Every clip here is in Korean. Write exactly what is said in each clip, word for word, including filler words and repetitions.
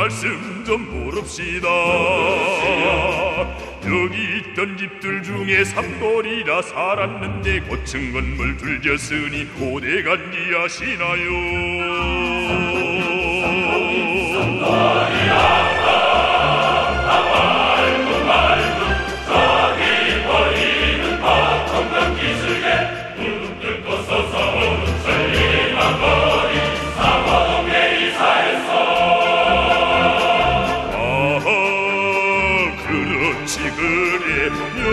말씀 좀 물읍시다. 여기 있던 집들 중에 삼돌이라 살았는데 고층 건물 둘 졌으니 어디 간지 아시나요? 삼돌이라 그래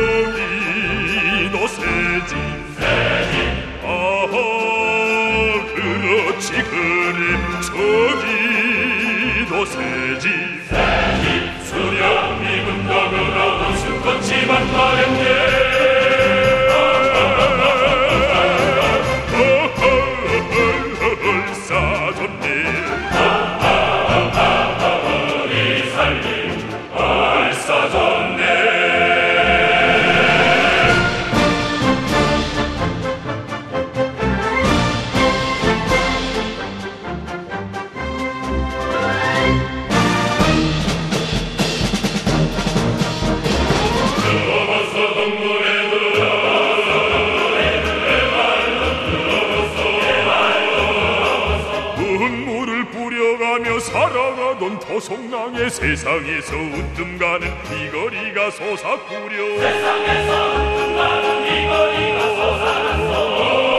여기도 새집 새집 아하 그렇지 그래 저기도 새집 새집 수령 미군 덕으로 수컷지만 말했네. 헐 싸졌네. 우리 살림 헐 싸졌네. 눈물을 뿌려가며 살아가던 토속낭의 세상에서 웃음 가는 이 거리가 솟았구려. 세상에서 웃음 가는 이 거리가 솟아났어.